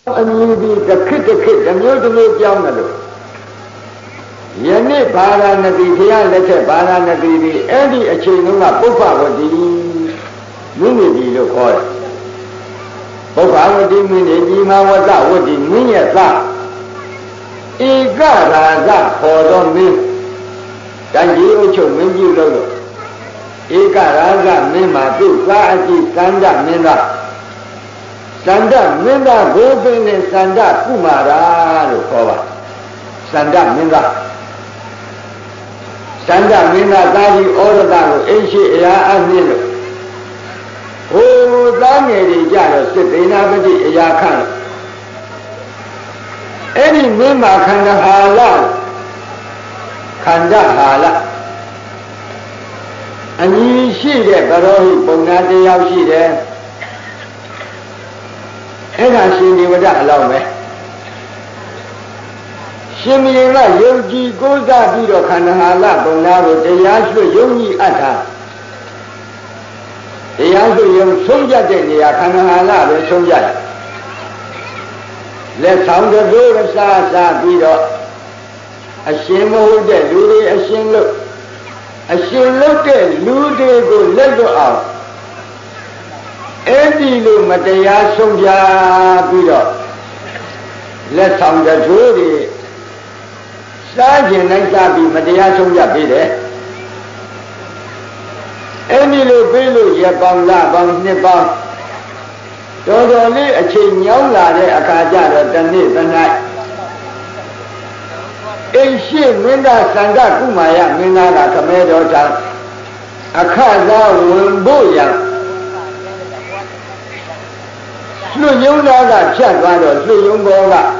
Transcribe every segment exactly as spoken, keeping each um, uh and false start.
Anidi, the cricket, the new to make young. Yeni Bara Nabidia, letter Bara Nabi, any a chinuma, Popa would be Mini to call. Popa would be Mini, was out, would be Mini at that. Igara that for me. Then you should win you logo. Igara that Mima do, Lati, Sanda, Mina. Sanda Minda Gopin and Sanda Kumara Kova. Sanda Minda. Sanda Minda Dadi Orada, Asia Amino. Oh, Daniel Jalo, Sitinabadi Yakan. Any Mima Kanda Hala Kanda Hala. And you see that, but oh, Bonati Yashi there. And I see you without allow me. Shimmy Yogi goes up to Kanahala, Bonavo, the Yashu Yogi Ata. The Yashu Young Soja, the Kanahala, the Soja. Let's sound the road of Sasa Bido. A shame of the Ludi, a shame look. A shame look at Ludi go let go out. Edilu Mataya Soja Bido. Let's sound the road. Sergeant Nasabi Mataya Soja Bide. Edilu Bilu Yapanga Bang Nipa. Totally a chain young lad, a Kaja, the Nip and night. A ship, Minda Sanda Kumaya, Minara Kamedo, a Kaza Wumboya. Slow young lad, Chadwado, slow young boga.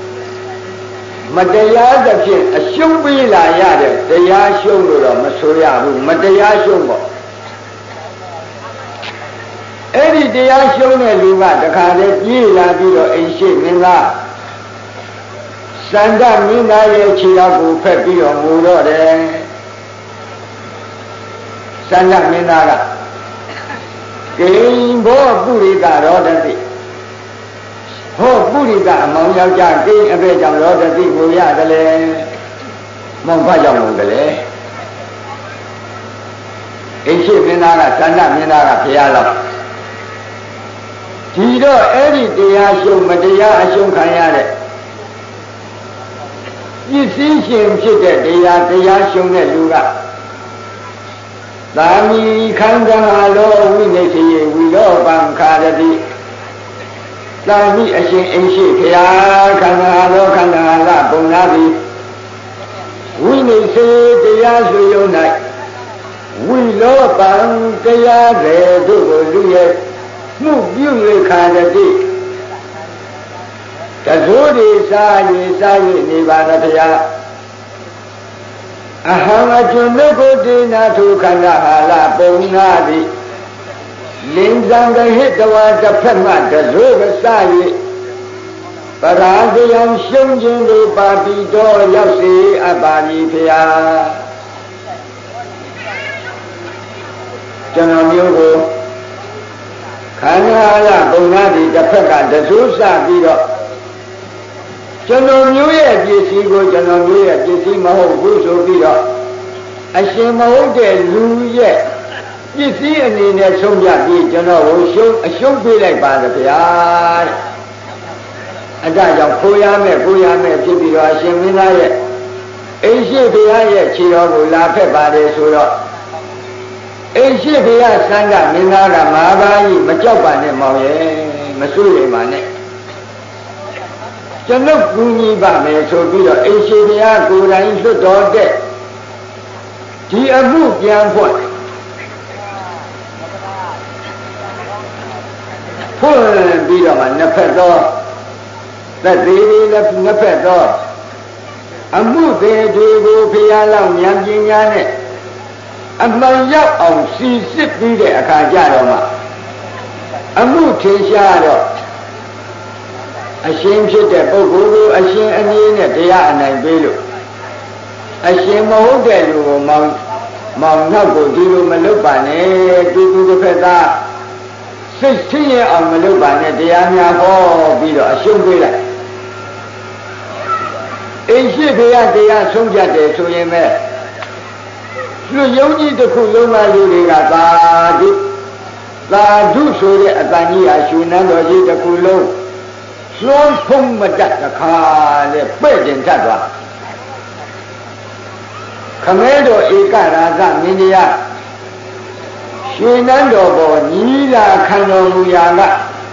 Mataya, the king, a Shumbila Yada, the Yashungo, Masuya, Mataya Shumbo. Every day I show me Lima, the Kade, Yila, Bido, and shit, Mina. Sanda Mina, Chiago, Pepio, Muro, Sanda Minaga. Game Bo Buriga, Rodati. Ho Buriga, Mount Yaja, Game and Vejam, Rodati, Muya, the Lane. Montpajam, the Lane. And shit, Minaga, Sanda Minaga, Piala. Tido every day I show Madia, I show Kayade. You see him sit there, they are the Yashon Luga. Dami Kanga, Lord, we may say, we love Bankadi. Dami, I say, and she, Kaya, Kanga, Lord, Kanga, Bonavi. We may say, the Yashu unite. We love Bankaya, they do, move you kind of deep. The Zodi Sani Sani Nivanataya. Ahamajunuko Dina to Kanahala Bonadi. Linzanga hit the one the Pema, the Zoga Sani. But I am Shunjin the Babi Do Yasi Abani Pia. Janamyogo. Kanala Bonadi, the Pekka, the Zusa Bido. General New Year, Jessico, General New Year, Jessie Maho, Buso Bido. I say Maho de Luye. You see, and in that Sonia be General, show a show be like Badapia. And I don't Koyame, Koyame, Jibio, I say Minaye. Asia Bia, Chiro, La Pepade Suro. Asia Bia Sanga, Minara, Mabai, Majapan, Moye, Masuli Mane. Januk Guni Bame, so be the Asia Bia, good and so dog dead. Tea a book, young boy. Pull be the man, Napedo. That baby left Napedo. A move there to go Piala, Yanjin Yane. And my young on sea sit be there, a Kajaroma. A moot shadow. A shame shit that Bogo, a shame and in a day and I below. A shame of Delu, Mount Mount Nago, Dilu Malupane, do the Peda. စိတ်ဆင်းရဲအောင်မလုပ်ပါနဲ့တရားများဟောပြီးတော့အရှုံးပေးလိုက်အိမ်ရှိဖေရတရားဆုံးဖြတ်တယ်ဆိုရင်ပဲလူယုံကြည်တစ်ခုလုံးကလူတွေကသာဓုသာဓုဆိုတဲ့အတန်ကြီးဟာရှင်နန်းတော်ကြီးတစ်ခုလုံးလွှမ်းဖုံးမတတ်တခါလေပဲ့တင်တတ်သွားခမဲတော်ဧကရာဇမင်းတရားရှင်နန်းတော်ပေါ်ညီလာခံတော်မူရာက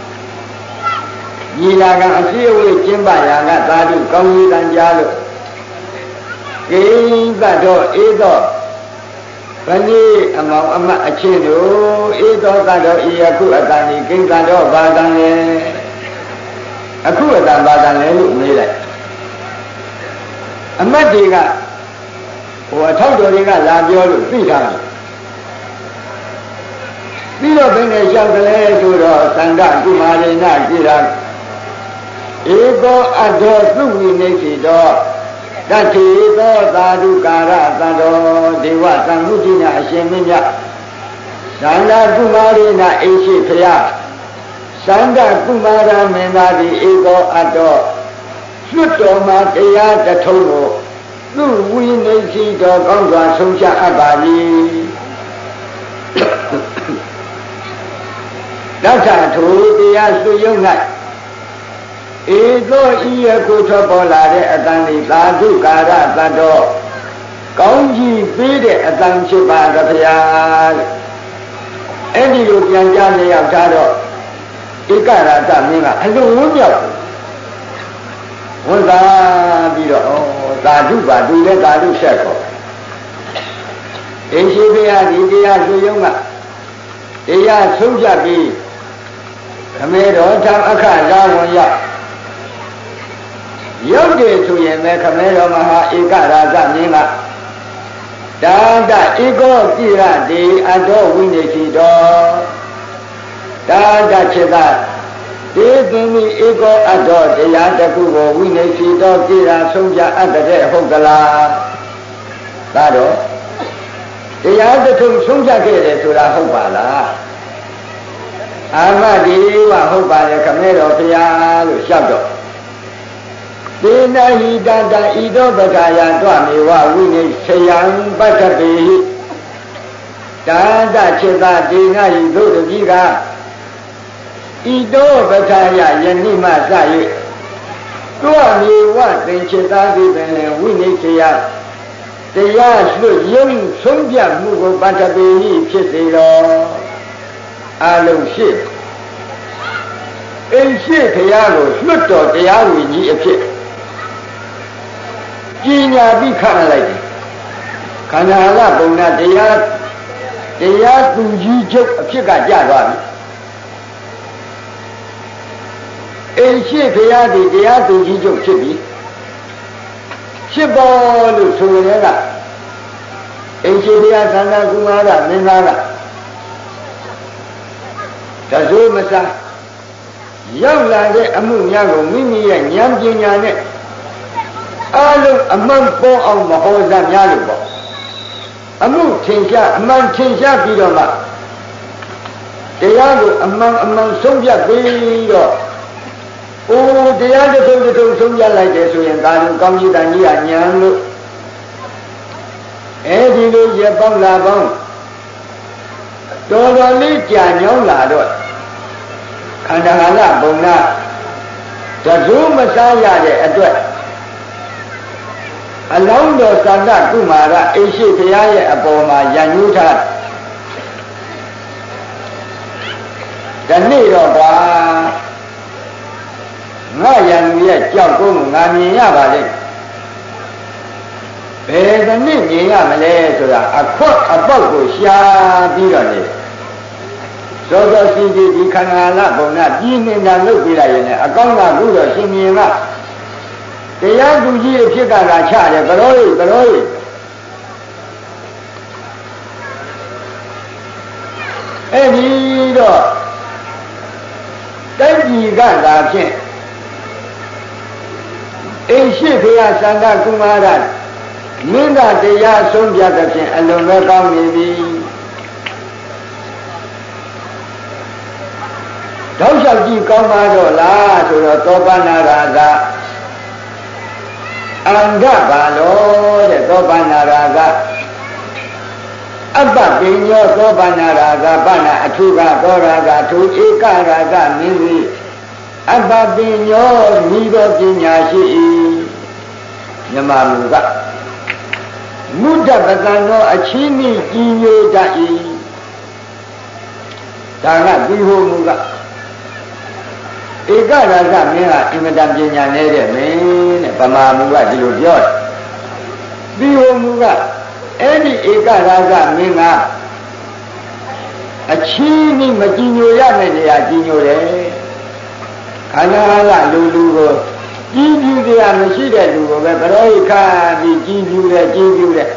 ညီလာခံအစည်းအဝေးကျင်းပရာကသာဓုကောင်းကြီးတန်ကြားလို့ကိသတော်ဧသောဗဏိအမောင်အမတ်အချင်းတို့ဧသောသတော်ဤအခုအတန်ဒီကိသတော်ဘာတန်လဲအခုအတန်ဘာတန်လဲလို့မေးလိုက်အမတ်တွေကဟိုအထောက်တော်တွေကလာပြောလို့သိထားတယ်ပြီးတော့ဘယ်နဲ့လျှောက်ကလေးဆိုတော့သန္တကုမာရိဏကြည်တာဧကောအတ္တောသုဝိနေတိတောတတိသောသာဓုကာရသတ္တောဒေဝသံဃုတိနာအရှင်မင်းမြတ်သန္တကုမာရိဏအိရှိဖျားသန္တကုမာရမင်းသားဒီဧကောအတ္တောလွတ်တော်မှာတရားတထုံးကိုသူဝိနေတိတော်ကောင်းစွာဆုံးဖြတ်အပ်ပါသည်တထထိုတရားစွယုံ၌ဧသောဤယခုထွက်ပေါ်လာတဲ့အတန်ဒီသာဓုကာရသတ္တောကောင်းကြီးပေးတဲ့အတန်ဖြစ်ပါသဗျာအဲ့ဒီလိုပြန်ကြားလျောက်ထားတော့ဧကရာဇမင်းကအလုံးဝမြောက်ဝန်သာပြီးတော့ဩသာဓုပါသူလည်းသာဓုဆက်ခေါ်အင်းရှိဖေရဒီတရားစွယုံကတရားဆုံးဖြတ်ပြီးခမဲတော်ထံအခရာဝန်ရောက်ရောက်တယ်ဆိုရင်ပဲခမဲတော်မဟာဧကရာဇမင်းကဒါတဧကောကြည်ရတိအတောဝိနေတိတော်ဒါတจิตတေသင်္မိဧကောအတောတရားတစ်ခုကိုဝိနေတိတော်ကြည်ရဆုံးဖြတ်အပ်တဲ့ဟုတ်ကလားဒါတော့တရားတစ်ခုဆုံးဖြတ်ခဲ့တယ်ဆိုတာဟုတ်ပါလားအာမဒီဝဟုတ်ပါလေခမဲတော်ဘုရားလို့လျှောက်တော့ဒေနဟိတတဤသောပကာယတွမေဝဝိနိဆယံပတ္တပေဟိတာတจิตဒေနဟိသို့တကြီးကဤသောပကာယယနေ့မှစ၍တွမေဝသင်จิตသိပင်ဝိနိဆယတရားလွတ်ယုံဆုံးဖြတ်မှုကိုပတ္တပေဟိဖြစ်စေတော်အလုံးရှိအိမ်ရှိတရားကိုလွတ်တော်တရားဝင်ကြီးအဖြစ်ပညာပြီးခန့်လိုက်တယ်ခန္ဓာလပုံနာတရားတရားသူကြီးချုပ်အဖြစ်ကကြသွားပြီအိမ်ရှိတရားဒီတရားသူကြီးချုပ်ဖြစ်ပြီဖြစ်ပေါ်လို့ဆိုရတဲ့ကအိမ်ရှိတရားသန္တာကုမာရမင်းသားကတစိုးမစားရောက်လာတဲ့အမှုများကိုမိမိရဲ့ဉာဏ်ပညာနဲ့အလုံးအမှန်ပေါ်အောင်မဟောစများလို့ပေါ့အမှုထင်ရှားအမှန်ထင်ရှားပြီးတော့မှတရားကိုအမှန်အမှန်ဆုံးဖြတ်ပြီးတော့အိုးတရားတစ်ထုံတစ်ထုံဆုံးဖြတ်လိုက်တယ်ဆိုရင်ဒါလုံးကောင်းကြီးတန်ကြီးကဉာဏ်လို့အဲဒီလိုရပေါင်းလာပေါင်းတော်တော်လေးကြာညောင်းလာတော့ခန္ဓာငါးလပုံနာတဇုမစားရတဲ့အတွက်အလောင်းတော်သန္တကုမာရအိရှိဘုရားရဲ့အပေါ်မှာရန်ညှိုးထားဒီနေ့တော့ကွာငါရန်သူရဲ့ကြောက်ကုန်းကိုငါမြင်ရပါလိမ့်ဘယ်ဒီနေ့မြင်ရမလဲဆိုတာအခွတ်အပေါက်ကိုရှားပြီးတော့နေသောသောစီစီဒီခန္ဓာလပုံနာပြင်းနေတာလုပ်ပြလိုက်ရင်လည်းအကောင်းကခုတော့ရှင်မြင်ကတရားသူကြီးအဖြစ်ကသာချတယ်ဘရောရိဘရောရိအဲ့ဒီတော့တိုက်ကြီးကသာဖြင့်အိရှိဖေယသန္တာကုမာရမင်းကတရားဆုံးဖြတ်တဲ့ဖြင့်အလုံးမဲ့ကောင်းနေပြီတောက်လျှောက်ကြည့်ကောင်းပါတော့လားဆိုတော့သောပနာရာကအန္တဘာလို့တဲ့သောပနာရာကအပ္ပပညောသောပနာရာကပနာအထုကသောရာကထုဧကရာကမင်းကြီးအပ္ပပညောဤသောပညာရှိ၏မြမမူကမုဒ္ဒပတံသောအချင်းမိကြီးညိုတတ်၏ဒါကဒီဟိုမူကဧကရာဇမင်းကအင်မတန်ပညာနေတဲ့မင်းတဲ့ဗမာမူကဒီလိုပြောတယ်ဒီဟိုမူကအဲ့ဒီဧကရာဇမင်းကအချင်းမိမကြီးညိုရမယ့်နေရာကြီးညိုတယ်ခန္ဓာကလူလူကိုကြီးပြူတရားမရှိတဲ့လူကိုပဲဘရောဟိခါပြီးကြီးပြူတယ်ကြီးပြူတယ်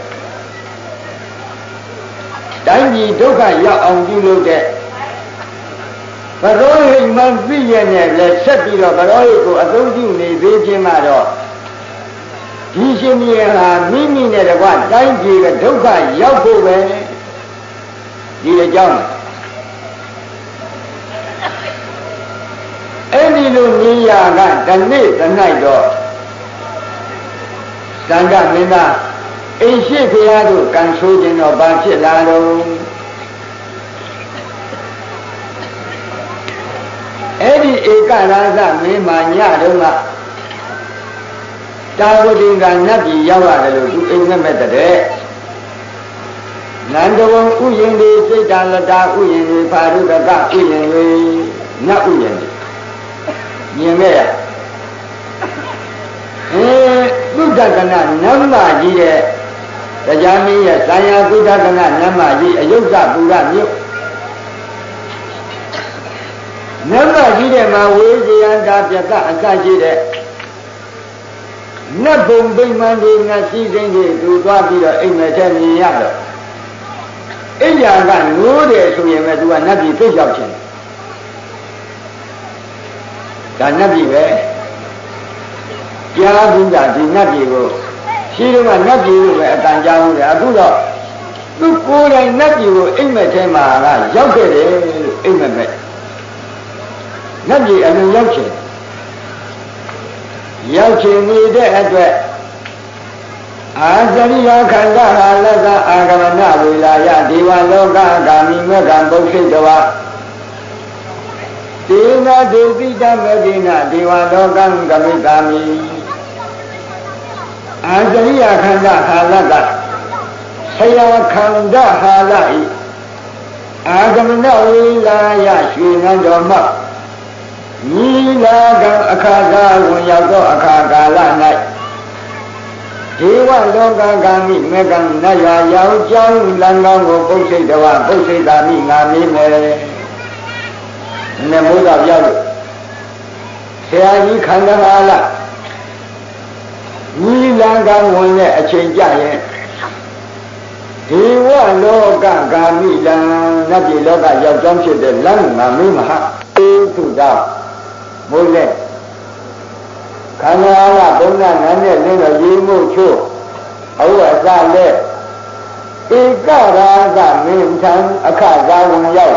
တိုင်းပြည်ဒုက္ခရောက်အောင်ပြုလုပ်တဲ့ဘရောဟိမှသိရနဲ့လည်းဆက်ပြီးတော့ဘရောဟိကိုအသုံးပြုနေသေးခြင်းမှတော့ဒီရှင်မြေဟာမိမိနဲ့တကွတိုင်းပြည်ကဒုက္ခရောက်ဖို့ပဲဒီအကြောင်းအဲ့ဒီလိုနေရာကတနေ့တနိုင်တော့သံဃမင်းသားအိမ်ရှိဖရာတို့ကံဆိုးခြင်းတော့ဘာဖြစ်လာတော့အဲ့ဒီဧကရာဇမင်းမာညတုန်းကတာဝတိကနတ်ပြည်ရောက်ရတယ်လို့သူအိမ်မက်တဲ့နန္ဒဝံဥယျင်ဒီစိတ်တလတာဥယျင်ဒီဖာရုဒကဥယျင်တွေနတ်ဥယျင်တွေမြင်ခဲ့ရအဲသုဒ္ဓကနနမ္မကြီးတဲ့တရားမင်းရဲ့ဇာယသုဒ္ဓကနနမ္မကြီးအယုဒ္ဓပူရမြို့နမ္မကြီးတဲ့မှာဝေဇယန္တာပြတအစရှိတဲ့နတ်ဘုံဗိမာန်တွေငါရှိစိမ့်တွေသူသွားပြီးတော့အိမ်မက်ထဲမြင်ရတော့အိယာကနိုးတယ်ဆိုရင်ပဲသူကနတ်ပြည်သိရောက်ခြင်းဒါနတ်ပြည်ပဲကြားဘူးကဒီနတ်ပြည်ကိုရှိတော့ကနတ်ပြည်ကိုပဲအတန်ကြားဘူးလေအခုတော့သူကိုယ်တိုင်နတ်ပြည်ကိုအိမ်မက်ထဲမှာကရောက်ခဲ့တယ်လို့အိမ်မက်ပဲနတ်ပြည်အလုံးရောက်ခြင်းရောက်ခြင်းနေတဲ့အတွက်အာဇရိယခန္ဓာဟာလက္ခအာဂမနဝေလာယဒေဝလောကဂာမိမေကံပုစ္စိတဝဒေနဒေတိတမေကိနဒေဝလောကံဂမိကာမိအာဇရိယခန္ဓာဟာလက္ခဆရာခန္ဓာဟာလဤအာဂမနဝေလာယရွှေနန်းတော်မှာဤလာကံအခါကားဝင်ရောက်သောအခါကာလ၌ဒေဝလောကဂာမိမေကံနတ်ရွာရောက်ကြောင်းလံကောင်းကိုပုစ္စိတဝပုစ္စိတာမိငါမင်းမယ်နမောကပြောက်လို့ဆရာကြီးခန္ဓာဟာလဤလံကောင်းဝင်တဲ့အချိန်ကြရင်ဒေဝလောကဂာမိလံနတ်ပြည်လောကရောက်ကြောင်းဖြစ်တဲ့လံငါမင်းမဟာသုဒ္ဓမိုးလက်ခန္ဓာကဘုံနာနန်းနဲ့လင်းတော့ရေမှုချို့အဝအစလက်ဧကရာဇမင်းထံအခါသာဝင်ရောက်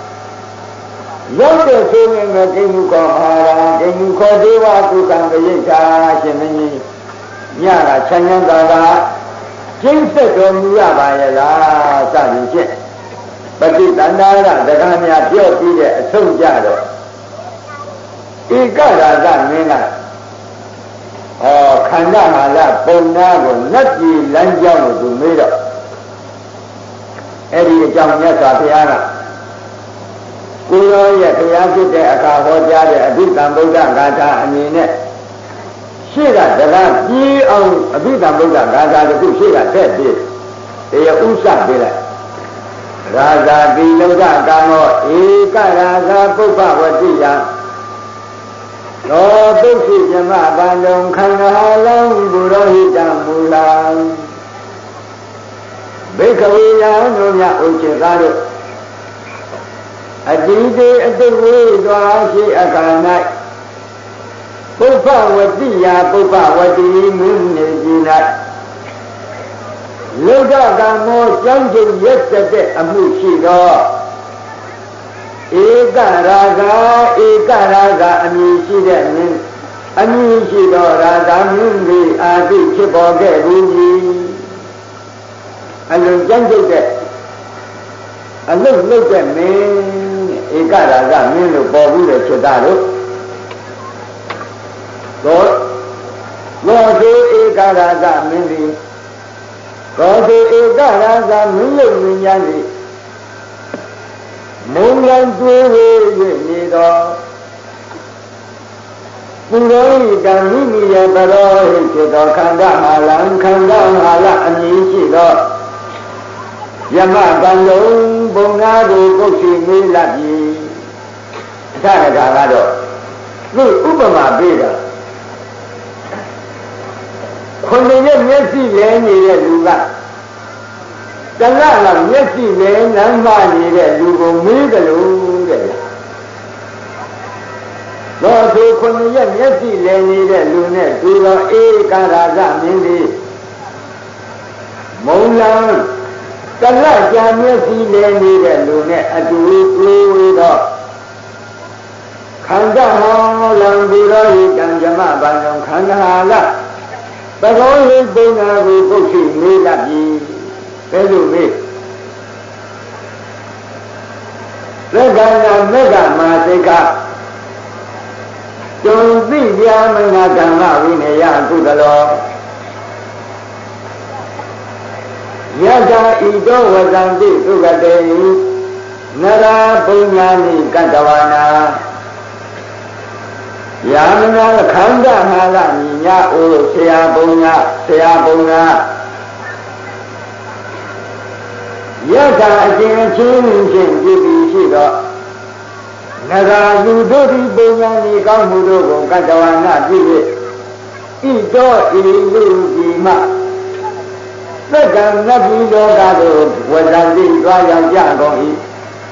ရောက်တဲ့ဆိုရင်ပဲကိမှုကောအာရာကိမှုခောဒေဝကုကံပရိစ္ဆာရှင်မင်းကြီးညကချမ်းချမ်းသာသာကျင့်သက်တော်မူရပါရဲ့လားစသည်ဖြင့်ပฏิတန္တာရစကားများပြောပြီးတဲ့အဆုံးကြတော့ဧကရာဇမင်းကဟောခန္ဓာဟာလပုံနာကိုလက်ပြည်လမ်းကြောင်းကိုသူမေးတော့အဲ့ဒီအကြောင်းမြတ်စွာဘုရားကကိုရောရဲ့ဘုရားဖြစ်တဲ့အခါဟောကြားတဲ့အဘိဓမ္ဗုဒ္ဓဂါထာအမည်နဲ့ရှေ့ကတရားပြေးအောင်အဘိဓမ္ဗုဒ္ဓဂါထာတစ်ခုရှေ့ကထည့်ပြီးတရားဥစ္စာပေးလိုက်ရာဇာတိလောကကာမောဧကရာဇာပုပ္ပဝတိယသောပုစ္စိဇမဗန္တုံခန္ဓာလောင်းဘုရောဟိတံမူလံဘိက္ခဝေယံတို့မြတ်ဥစ္စေသားတို့အတိတေအတိဝေသွားရှိအခါ၌ပုပ္ပဝတိယပုပ္ပဝတိမင်းနေကြီး၌လောကကမောကြောင့်ကျရက်တဲ့အမှုရှိသော Eka raga, eka raga, ami si de min, ami si do raga min bi adi chibo ke buji. Alun janjik de, alun luk de min, eka raga min lu bobu de chita lu. Go, go do eka raga min bi, go do eka raga min lu min yan bi. Mông lan tuế về nhị đó Bù rối càng ní mì ya bà rô hì chì đó khăn đá hà lãng khăn đá hà lãng nhị chì đó Yama bàn lông bông ngá đồ bốc chì mì lạc gì Sa nà gà gà đó Rồi Upama bê đó Khôn nè yết nhét xì lé nhị yết lù gà Tần lạ lòng nhất sĩ lễ nắng hoa nhị đệ lưu vô mỹ cái lưu đệ Đó thư khôn nhất nhất sĩ lễ nhị đệ lưu nè Tùy đó ê ca ra ra miễn đi Mông lăng Tần lạ cha nhất sĩ lễ nhị đệ lưu nè Ả tù lưu đó Khăn đá hò lăng bù đó hì chẳng chá mạ bàn lòng khăn đá hà lạ Bà có hì bông ngà bù bốc sĩ mê lạc gì Cái dù mê Regana mega ma te ka Chong ti bia manga dhamma vinaya kudalo Yada ido vadanti sugate Nara punyani kantavana Yamana khanda hala niya o seya punya seya punya Yada ajin chin chin jibi shi do Nara yu do di bunya ni kao mu do ko katawana jibi Ito ilu di ma Sekam nabi do ka do Wadanti dwa yang jia gong i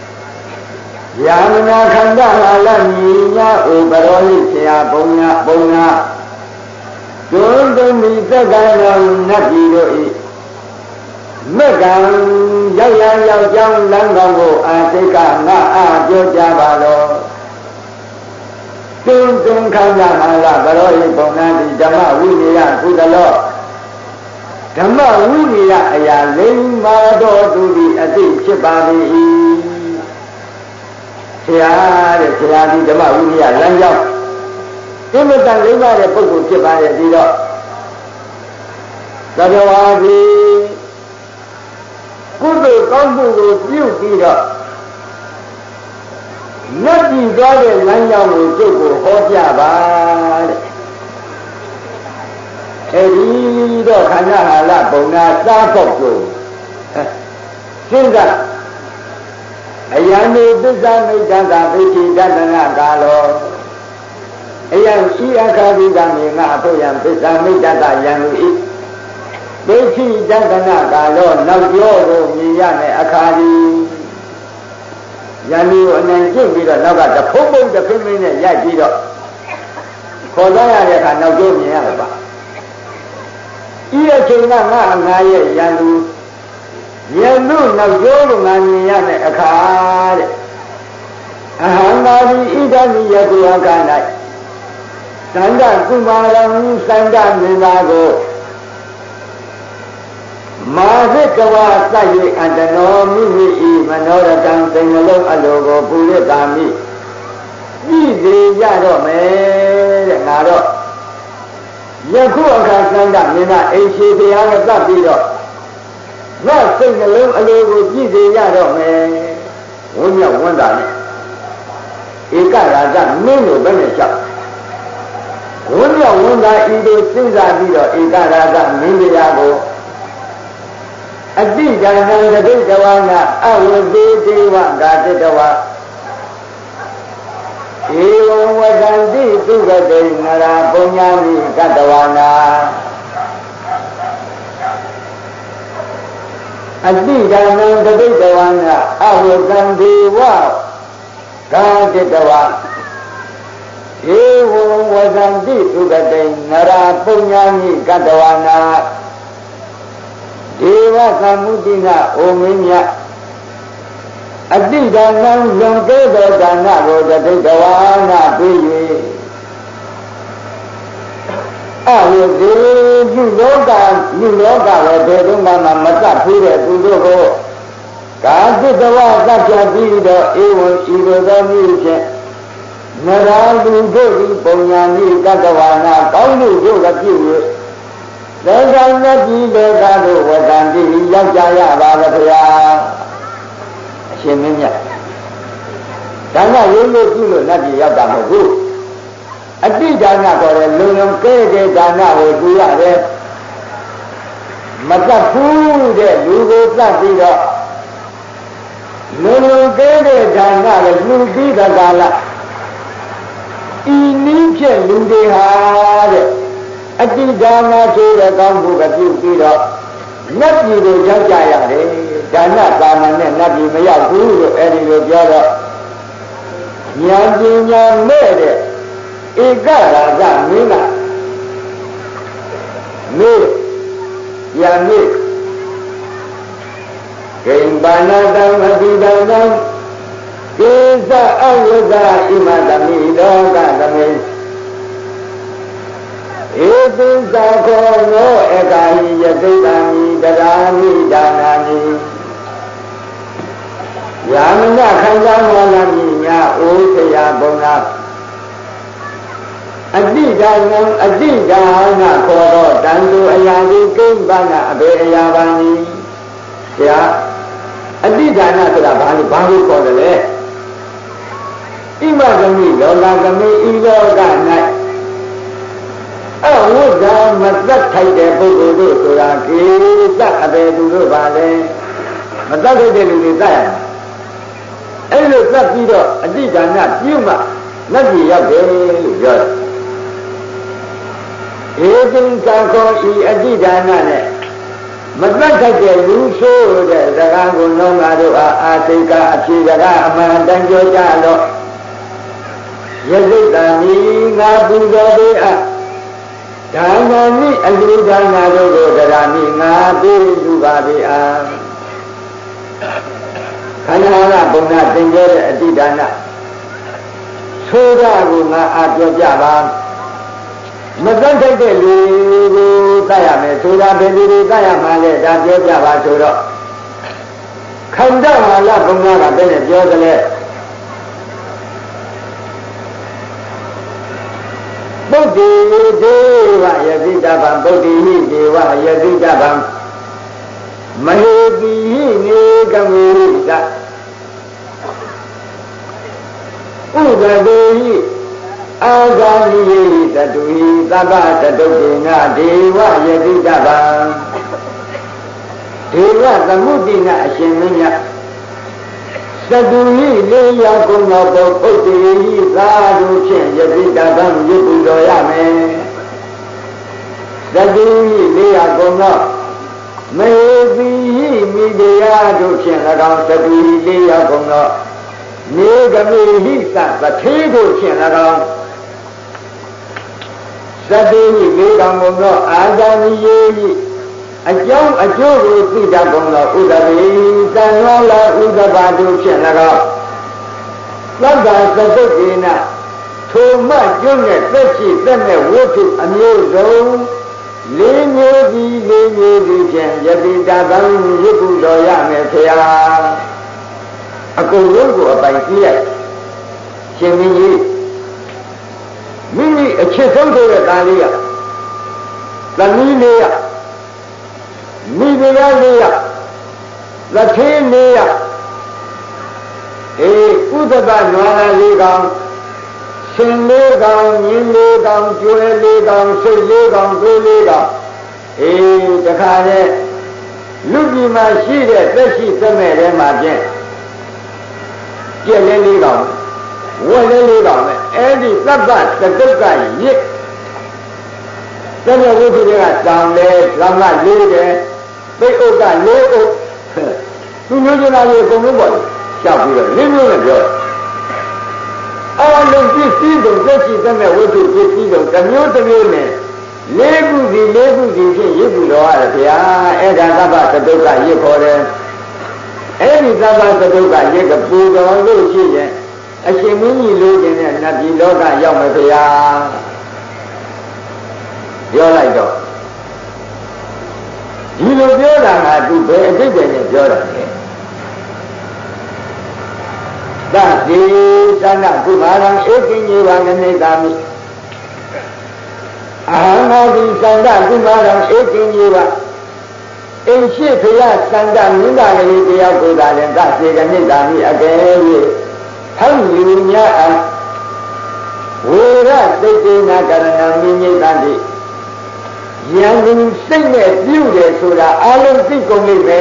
Yamana khanda hala niya o barohi seya bunya bunya Dun dun mi sekam nabi do i Megang yang yang yang lang gong ko asika nga a pyo cha ba lo Tung tung khanda hala barohi bonanti dhamma vinaya kudalo Dhamma vinaya aya ling ma do tu di ati chit pa di Siya de siya di dhamma vinaya lang yang Tima tang ling ma de pukul chit pa de di do Tadawa di Kudu kampu ko piu ti do Nati dwa de lan yang ko chuk ko ho pya ba de Edi do khanda hala bông na sa phok ko Sin sa Ayani pissa middhanta pichi dhatana kalo Ayan si akhavi dhammi nga apuyam pissa middhanta yanu i Pichi dhatana kalo naukyo ko miyane akhavi Yani anan jin pi do nauka taphung phung taphing ming ne yai pi do Khaw twa ya de kha naukyo miyin ya ba Yi a chain ka nga nga ye yanu Yanu naukyo ko nga miyin ya ne akha de Ahangari idani yadu akanai Sanda kumaram sanda minnago Mahikawa sayi antano mimi i manoratang sengalong alogo puritami Isi yado me nga do Yaku akha sanda minna eishi tiyanga tabi do Nga sengalong alogo isi yado me Wunya wanda ne Eka raja minu bane shak Wunya wanda ido sinza bido eka raja minu yago Ati jangan jadi jawana awadi dewa gade dewa Ewa wadanti tuga dari nara punyani katawana Ati jangan jadi jawana awadi dewa gade dewa Ewa wadanti tuga dari nara punyani katawana Dewa samudina omenya အတိဒါနံလွန်ကဲသောဒါနကိုတတိတဝါနာပေး၍အဝိဇေလူလောကလူလောကရဲ့ဘယ်တော့မှမတတ်သေးတဲ့သူတို့ကိုကာတိတဝါသတ်ပြပြီးတော့ဧဝံဤလိုသောနည်းဖြင့်နရာလူတို့ဤပုံညာနည်းကတ္တဝါနာကောင်းမှုတို့ကပြု၍သေကံနတိဒေကတို့ဝတံတိရောက်ကြရပါလေဗျာအရှင်မင်းမြတ်ဒါနရိုးရိုးပြုလို့နတ်ပြည်ရောက်တာမဟုတ်ဘူးအတိဒါနခေါ်တဲ့လုံလုံကဲတဲ့ဒါနကိုပြုရတယ်မတတ်ဘူးတဲ့လူကိုတတ်ပြီးတော့လုံလုံကဲတဲ့ဒါနကိုလူပြီးတဲ့ကာလဤနည်းဖြင့်လူတွေဟာတဲ့အတိဒါနဆိုတဲ့ကောင်းမှုကပြုပြီးတော့နတ်ပြည်ကိုရောက်ကြရတယ်ဒါနပါဏနဲ့နတ်ပြည်မရောက်ဘူးလို့အဲဒီလိုပြောတော့ဉာဏ်ပညာမဲ့တဲ့ဧကရာဇမင်းကမေးယံမေးဂိမ်ပါဏတံအတိဒါနံကိစ္စအဝဇ္ဇဣမသမိလောကသမိဧသိသခောနောဧကာဟိယသိတံမိတရာမိဒါနာမိယာမနခံစားမောလမိညာဩဆရာဘုံနာအတိဒါနံအတိဒါနခေါ်တော့တန်သူအရာဒီကိမ္ပနာအဘေအရာပါနိဆရာအတိဒါနဆိုတာဘာလို့ဘာလို့ခေါ်တယ်လဲဣမသမိလောကသမိဤလောက၌အဝိဇ္ဇာမတတ်ထိုက်တဲ့ပုဂ္ဂိုလ်တို့ဆိုတာကိစ္စအဘေသူတို့ပါလေမတတ်ထိုက်တဲ့လူတွေတတ်ရမှာအဲ့လိုတတ်ပြီးတော့အတိဒါနပြုမှနတ်ပြည်ရောက်တယ်လို့ပြောတယ်ဧသိသခောဤအတိဒါနနဲ့မတတ်ထိုက်တဲ့လူဆိုတဲ့စကားကိုလုံးလာတို့အားအာသိကအဖြေစကားအမှန်တန်ပြောကြတော့ယသိတံဤငါပူဇော်ပေးအပ်ဒါနမိအလူဒါနတို့ကိုတရားမိငါပေးလူပါပေအားခန္ဓာကဘုံနာသင်ကြတဲ့အတိဒါနဆိုတာကိုငါအားပြောပြပါမတတ်ထိုက်တဲ့လူကိုတတ်ရမယ်ဆိုတာဘယ်လိုတွေတတ်ရမှာလဲဒါပြောပြပါဆိုတော့ခန္ဓာဟာလဘုံနာကဘယ်နဲ့ပြောသလဲပုဒ္ဓိဒေဝယသိတဗံပုဒ္ဓိဟိဒေဝယသိတဗံမဟေတိဟိနေကမေဟိတဥဒဒေဟိအာဂာမိဟိတတုဟိသဗ္ဗတတုကေနဒေဝယသိတဗံဒေဝသမုဒ္ဒိနအရှင်မင်းမြတ်သတုဟိလေးရကုံတော်ပုဒ္ဓိဟိသာဓုဖြင့်ယသိတဗံယုပ္ပတော်ရမယ်သတုဟိလေးရကုံတော်မေတိဟိမိတရားတို့ဖြင့်၎င်းသတုဟိလေးရကုံတော်နေကမေဟိသသထေတို့ဖြင့်၎င်းသတုဟိလေးကံကုံတော်အာဇာနိယေဟိအကြောင်းအကျိုးကိုသိတတ်ကုန်သောဥဒတိသံဃောလာဥဒဘာတို့ဖြင့်၎င်းသဗ္ဗသတုတ်ကေနထိုမှကျွတ်နဲ့သက်ရှိသက်နဲ့ဝိထုအမျိုးစုံလေးမျိုးစီလေးမျိုးစီဖြင့်ယတိတဗံရုပ်ပုတော်ရမယ်ဆရာအကုန်လုံးကိုအပိုင်ကြည့်လိုက်ရှင်မင်းကြီးမိမိအချစ်ဆုံးတဲ့သားလေးကသမီးလေးကမိဖုရားလေးရသထေးလေးရအေးဥဒ္ဒပနွားလာလေးကောင်ရှင်လေးကောင်မြင်းလေးကောင်ကျွဲလေးကောင်စိတ်လေးကောင်သွေးလေးကောင်အေးတခါနဲ့လူကြီးမှာရှိတဲ့သက်ရှိသက်မဲ့ထဲမှာဖြင့်ကြက်လေးလေးကောင်ဝက်လေးလေးကောင်နဲ့အဲ့ဒီသဗ္ဗသတုတ်ကရစ်သက်မဲ့ဝိသုတွေကတောင်းလဲလောင်ကလေးတယ်ပိတ်ဥက္ကလေးဥသူမျိုးကျင်လာလေးအကုန်လုံးပေါ့ရှောက်ပြီးတော့လေးမျိုးနဲ့ပြောအားလုံးပြည့်စည်တဲ့သက်ရှိသက်မဲ့ဝိသုပြည့်စည်တဲ့တစ်မျိုးတစ်မျိုးနဲ့လေးခုစီလေးခုစီဖြင့်ရစ်ဘူးတော်ရတယ်ဗျာအဲ့ဒါသဗ္ဗသတုတ်ကရစ်ခေါ်တယ်အဲ့ဒီသဗ္ဗသတုကရက်ကပူတော်လို့ရှိရင်အရှင်မင်းကြီးလို့ခြင်းနဲ့နတ်ပြည်လောကရောက်မယ်ဗျာပြောလိုက်တော့ဒီလိုပြောတာကသူဘယ်အတိတ်ပဲနဲ့ပြောတာလဲသတိသနာကုမာရံဧကိညေဝနနေသာမိအာဟံဒီသန္တကုမာရံဧကိညေဝအင်းရှိဖရာသန္တမင်းသားလေးတယောက်ကိုသာလည်းသစေကနိသာမိအကယ်၍ထောင်းယူညာအဝေရစိတ်တေနာကရဏမင်းကြီးတန်တိယံသူစိတ်နဲ့ပြုတယ်ဆိုတာအလုံးသိကုန်လိမ့်မယ်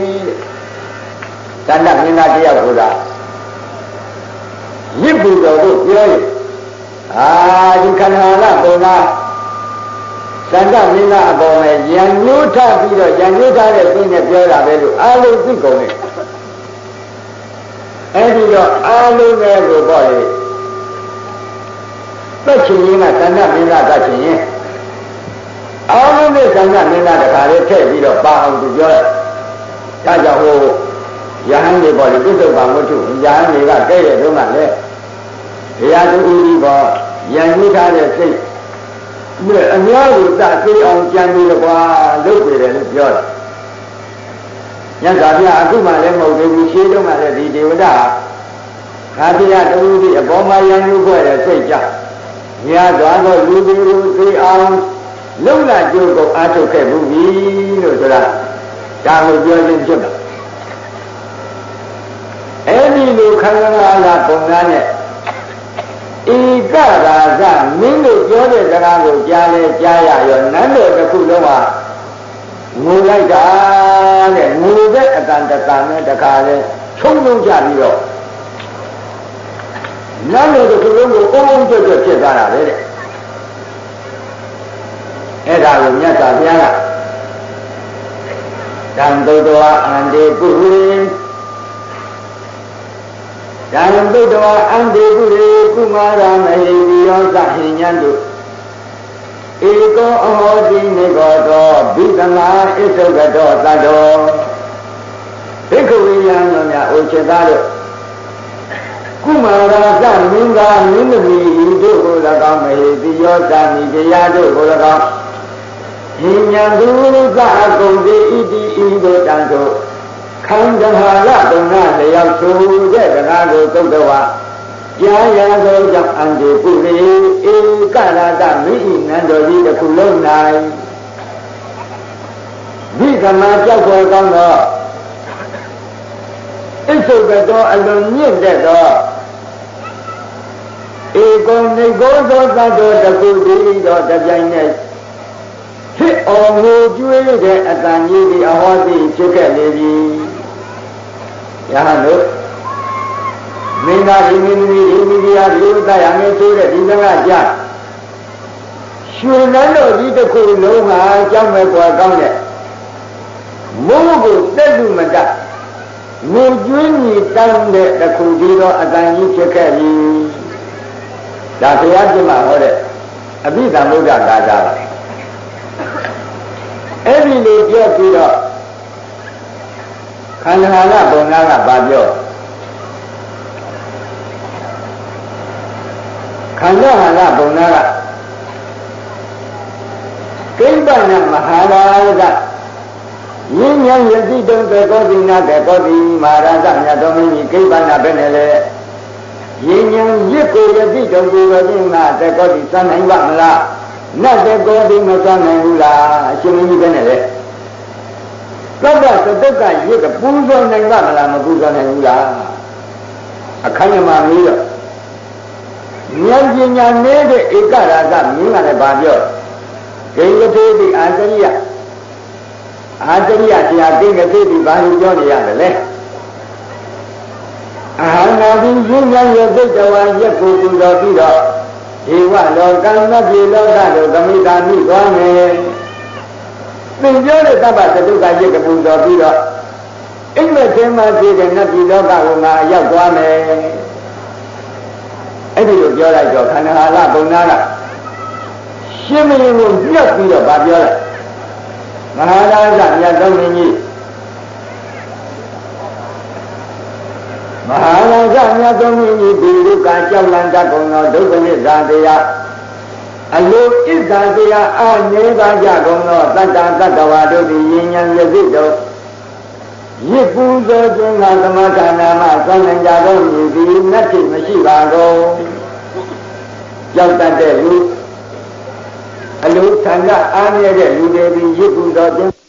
သန္တမင်းသားတယောက်ကိုသာရစ်ပူတော်ကိုပြောရင်အာဒီခန္ဓာလပုံကသန္တမင်းသားအပေါ်မှာယံညှိုးထပြီးတော့ယံညှိုးထားတဲ့သိနဲ့ပြောတာပဲလို့အလုံးသိကုန်လိမ့်အဲ့ဒီတော့အလုံးပဲကိုပေါ့လေသက်ချင်ရင်ကသန္တမင်းသားသက်ချင်ရင်အားလုံးနဲ့သန္တမင်းသားတခါလေးထည့်ပြီးတော့ပါအောင်သူပြောတယ်ဒါကြောင့်ဟိုယဟန်တွေပေါ့လေပြစ္ဆုတ်ပါမထုယဟန်တွေကကဲ့ရဲ့တုန်းကလည်းဘုရားသူဦးကြီးပေါ့ယံညှိထားတဲ့စိတ်အများကိုသသိအောင်ကြံပြီးတော့ကွာလုပ်ပြတယ်လို့ပြောတယ်ညဇာပြအခုမှလည်းမဟုတ်သေးဘူးရှင်းတော့မှလည်းဒီဒေဝတာခါတိယတူဒီအပေါ်မှာယံညှိဖွဲ့တဲ့စိတ်ကြောင့်ညာသွားတော့လူတွေလူသိအောင်လုံလကျိုးကိုအားထုတ်ခဲ့ဘူးပြီလို့ဆိုတာဒါကိုပြောခြင်းဖြစ်တာအဲ့ဒီလိုခန္ဓာလာပုံသားနဲ့ဧကရာဇမင်းတို့ပြောတဲ့စကားကိုကြားလဲကြားရရောနန်းတော်တစ်ခုလုံးဟာငိုလိုက်တာတဲ့ငိုတဲ့အတန်တန်နဲ့တခါလဲချုံချုံကြပြီးတော့နန်းတော်တစ်ခုလုံးကိုအုံအုံကျွတ်ကျွတ်ဖြစ်သွားတာပဲတဲ့အဲ့ဒါကိုမြတ်စွာဘုရားကတံသုတ္တဝအန္တေပုရိတံသုတ္တဝအန္တေပုရိကုမာရမဟိပိယောသဟိညံတုဧကောအဟောတိနေကောတောဘိသမဣစ္ဆုကတောသတ္တောဘိက္ခဝေယံတို့များအိုချက်သားတို့ကုမာရသမင်းသားမင်းသမီးတို့ကို၎င်းမဟိပိယောသမိတရားတို့ကို၎င်းဟိညာသူကအကုန်ဒီဣတိဤတို့တန်တို့ခန္ဓာရတုံနာလျောက်ဆိုတဲ့ကနာကိုသုတ္တဝါကြာရသောကြောင့်အန္တေပုရိဧကရာတမိဤနန္တော်ကြီးတစ်ခုလုံး၌ဒီကမှာကြောက်ခေါ်ကောင်းသောဣစ္ဆုကတောအလွန်မြင့်တဲ့သောဧကုံနေကောသောသတ္တောတစ်ခုတည်းသောတပြိုင်နက်ဖြစ်အောင်ငိုကြွေးတဲ့အတန်ကြီးဒီအဟောတိဖြစ်ခဲ့လေပြီ။ယဟန်တို့မင်းသားဒီမင်းသမီးဒီမိဖုရားဒီဥဒ္ဒရာနဲ့ဆိုတဲ့ဒီစကားကြားရွှေနန်းတော်ကြီးတစ်ခုလုံးဟာကြောက်မဲ့ကွာကောင်းတဲ့မိုးကိုတက်လူမတတ်ငိုကြွေးမြည်တမ်းတဲ့တစ်ခုဒီတော့အတန်ကြီးဖြစ်ခဲ့ပြီ။ဒါဘုရားပြမဟောတဲ့အဘိဓမ္မုဒ္ဒကာတာပါအဲ့ဒီလိုပြောပြီးတော့ခန္ဓာလပုံနာကဘာပြောခန္ဓာလပုံနာကကိဗ္ဗနမဟာရာဇယင်းဉာဏ်ယတိတုံတေကောတိနာတေကောတိမဟာရာဇမြတ်တော်မင်းကြီးကိဗ္ဗနပဲနဲ့လေယင်းဉာဏ်ရစ်ကိုယတိတုံကိုရောခြင်းနာတေကောတိစံနိုင်ပါမလားနတ်တဲ့ကိုယ်ဒီမစမ်းနိုင်ဘူးလားအရှင်မင်းကြီးပဲနဲ့လေသဗ္ဗသတုကရစ်ကပူဇော်နိုင်ပါမလားမပူဇော်နိုင်ဘူးလားအခမ်းအနားမီးတော့ဉာဏ်ပညာနေတဲ့ဧကရာဇမင်းကလည်းဗာပြောဂိင်္ဂထေတိအာတရိယအာတရိယတရားဂိင်္ဂထေတိဘာလို့ပြောနေရတယ်လဲအာဟနာတိဉာဏ်ဉာဏ်ရဲ့သိတဝါရက်ကိုပူဇော်ပြီးတော့ဒီဝလောကံနတ်ပြည်လောကတို့သမိတာမိသွားမယ်သင်ပြောတဲ့သဗ္ဗသတုကရစ်ကပူဇော်ပြီးတော့အိမ်မက်ချင်းမှရှိတဲ့နတ်ပြည်လောကကိုငါရောက်သွားမယ်အဲ့ဒီလိုပြောလိုက်တော့ခန္ဓာလပုံနာကရှင်းမင်းကိုညှက်ပြီးတော့ဗာပြောလိုက်မဟာရာဇမြတ်တော်မင်းကြီးမဟာရဇမြတ်သောမင်းကြီးဒီလူကကြောက်လန့်တတ်ကုန်သောဒုက္ခနိစ္စတရားအလိုဣဇ္ဇာတရားအနေပါကြကုန်သောတတ္တတတ္တဝါတို့သည်ဉာဏ်ဉာဏ်ရစိတ်တို့ရစ်ပူသောခြင်းကသမထနာမှသွန်နိုင်ကြသောမြည်သည်နတ်တိမရှိပါကုန်ကြောက်တတ်တဲ့လူအလိုဆန္ဒအားမြဲတဲ့လူတွေသည်ရစ်ပူသောခြင်း